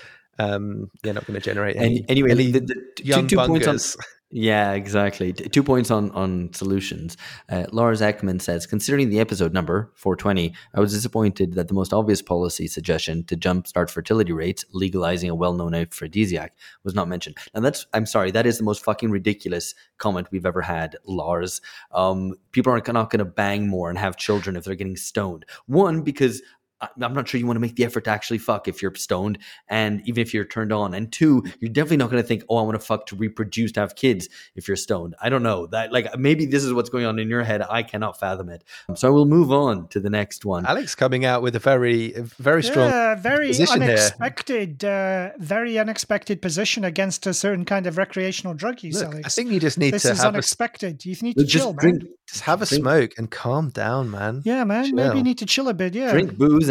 S1: not gonna generate any young bungers.
S3: Yeah, exactly. 2 points on solutions. Lars Ekman says, considering the episode number 420, I was disappointed that the most obvious policy suggestion to jumpstart fertility rates, legalizing a well-known aphrodisiac, was not mentioned. And that is the most fucking ridiculous comment we've ever had, Lars. People are not going to bang more and have children if they're getting stoned. One, because I'm not sure you want to make the effort to actually fuck if you're stoned, and even if you're turned on. And two, you're definitely not going to think, I want to fuck to reproduce, to have kids if you're stoned. I don't know. That, like, maybe this is what's going on in your head. I cannot fathom it. So I will move on to the next one.
S1: Alex coming out with a very strong position
S2: unexpected, very unexpected position against a certain kind of recreational drug use.
S1: Look,
S2: Alex.
S1: I think you just need
S2: this
S1: to
S2: is
S1: have
S2: unexpected. You need to chill, man.
S1: Just have a smoke and calm down, man.
S2: Yeah, man.
S1: Chill.
S2: Maybe you need to chill a bit. Yeah.
S3: Drink booze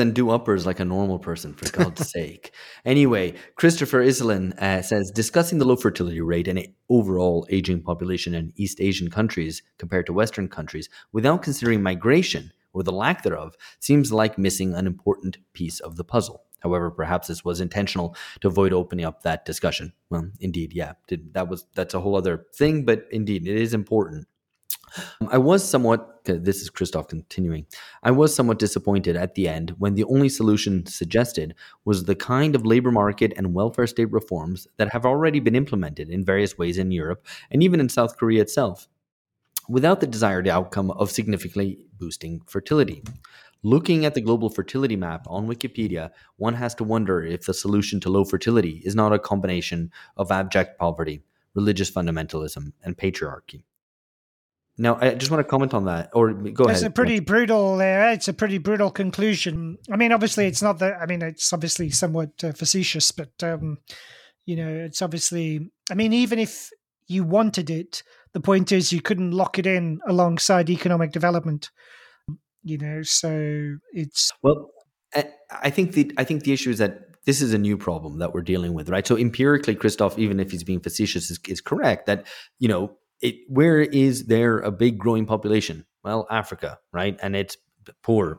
S3: and do uppers like a normal person, for God's sake. Anyway, Christopher Iselin says, discussing the low fertility rate and overall aging population in East Asian countries compared to Western countries without considering migration or the lack thereof seems like missing an important piece of the puzzle. However, perhaps this was intentional to avoid opening up that discussion. Well, indeed, yeah, that's a whole other thing, but indeed, it is important. I was somewhat, this is Christoph continuing, I was somewhat disappointed at the end when the only solution suggested was the kind of labor market and welfare state reforms that have already been implemented in various ways in Europe and even in South Korea itself, without the desired outcome of significantly boosting fertility. Looking at the global fertility map on Wikipedia, one has to wonder if the solution to low fertility is not a combination of abject poverty, religious fundamentalism, and patriarchy. Now, I just want to comment on that, or go ahead.
S2: It's a pretty brutal. It's a pretty brutal conclusion. I mean, obviously, it's not that. I mean, it's obviously somewhat facetious, but it's obviously. I mean, even if you wanted it, the point is you couldn't lock it in alongside economic development. So it's.
S3: Well, I think the issue is that this is a new problem that we're dealing with, right? So empirically, Christoph, even if he's being facetious, is correct that where is there a big growing population? Well, Africa, right? And it's poor,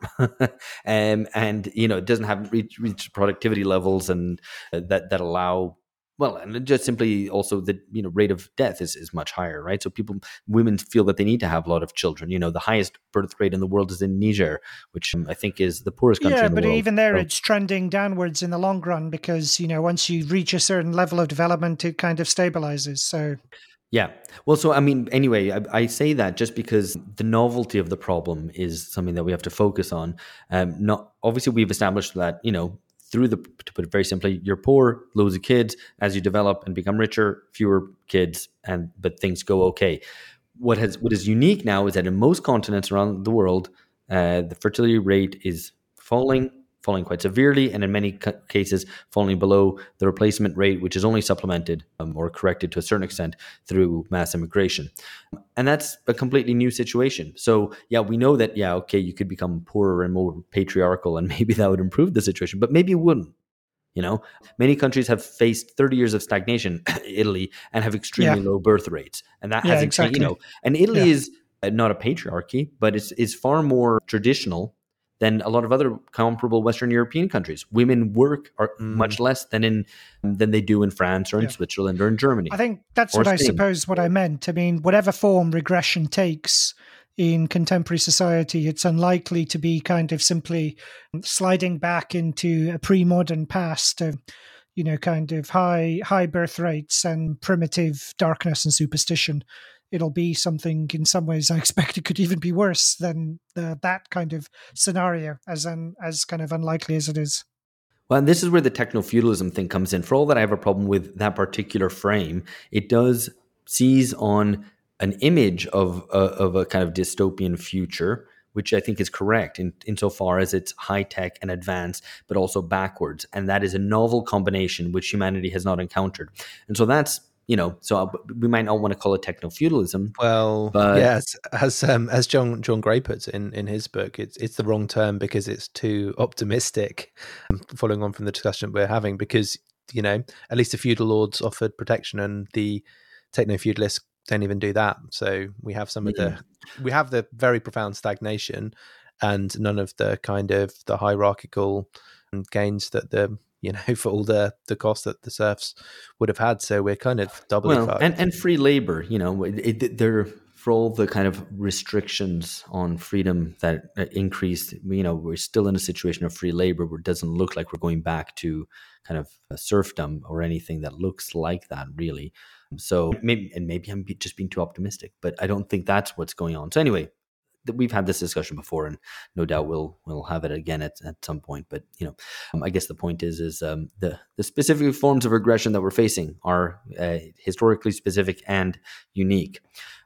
S3: and it doesn't have reached productivity levels and that allow. Well, and just simply also the rate of death is much higher, right? So women feel that they need to have a lot of children. The highest birth rate in the world is in Niger, which I think is the poorest country in the world.
S2: Yeah, but even there, it's trending downwards in the long run because once you reach a certain level of development, it kind of stabilizes. So.
S3: Yeah. Well, so I mean, anyway, I say that just because the novelty of the problem is something that we have to focus on. Not obviously, we've established that to put it very simply, you're poor, loads of kids. As you develop and become richer, fewer kids, but things go okay. What is unique now is that in most continents around the world, the fertility rate is falling quite severely, and in many cases falling below the replacement rate, which is only supplemented or corrected to a certain extent through mass immigration. And that's a completely new situation. So yeah, we know that, you could become poorer and more patriarchal, and maybe that would improve the situation, but maybe it wouldn't. Many countries have faced 30 years of stagnation, Italy, and have extremely low birth rates. And that hasn't changed, and Italy is not a patriarchy, but it's far more traditional than a lot of other comparable Western European countries. Women work much less than they do in France or in Switzerland or in Germany.
S2: I think that's what I meant. I mean, whatever form regression takes in contemporary society, it's unlikely to be kind of simply sliding back into a pre-modern past of, kind of high birth rates and primitive darkness and superstition. It'll be something, in some ways, I expect it could even be worse than that kind of scenario, as kind of unlikely as it is.
S3: Well, and this is where the techno-feudalism thing comes in. For all that I have a problem with that particular frame, it does seize on an image of a kind of dystopian future, which I think is correct insofar as it's high-tech and advanced, but also backwards. And that is a novel combination which humanity has not encountered. And so that's, so we might not want to call it techno-feudalism.
S1: Well, yes, as John Gray puts it in his book, it's the wrong term because it's too optimistic. Following on from the discussion we're having, because at least the feudal lords offered protection, and the techno-feudalists don't even do that. So we have we have the very profound stagnation, and none of the kind of the hierarchical gains that for all the cost that the serfs would have had. So we're kind of doubly fucked.
S3: And free labor, they're for all the kind of restrictions on freedom that increased, we're still in a situation of free labor where it doesn't look like we're going back to kind of a serfdom or anything that looks like that, really. So maybe I'm just being too optimistic, but I don't think that's what's going on. So anyway, we've had this discussion before, and no doubt we'll have it again at some point. But I guess the point is the specific forms of regression that we're facing are historically specific and unique.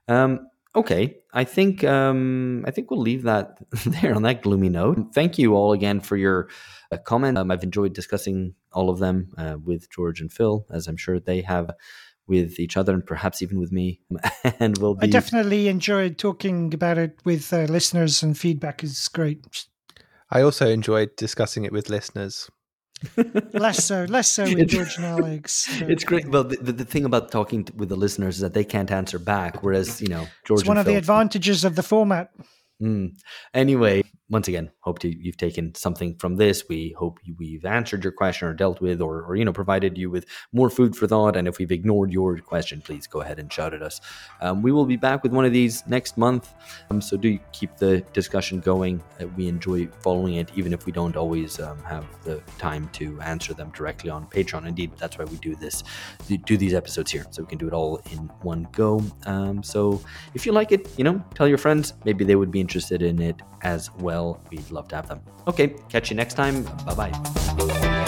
S3: Okay, I think we'll leave that there on that gloomy note. Thank you all again for your comment. I've enjoyed discussing all of them with George and Phil, as I'm sure they have with each other and perhaps even with me. And I
S2: definitely enjoyed talking about it with listeners, and feedback is great.
S1: I also enjoyed discussing it with listeners.
S2: less so with George and Alex.
S3: It's great. Well, the thing about talking with the listeners is that they can't answer back, whereas George.
S2: It's one of the advantages of the format.
S3: Anyway, once again, hope you've taken something from this. We hope we've answered your question or dealt with or provided you with more food for thought. And if we've ignored your question, please go ahead and shout at us. We will be back with one of these next month. So do keep the discussion going. We enjoy following it, even if we don't always have the time to answer them directly on Patreon. Indeed, that's why we do these episodes here, so we can do it all in one go. So if you like it, tell your friends. Maybe they would be interested in it as well. We'd love to have them. Okay, catch you next time. Bye-bye.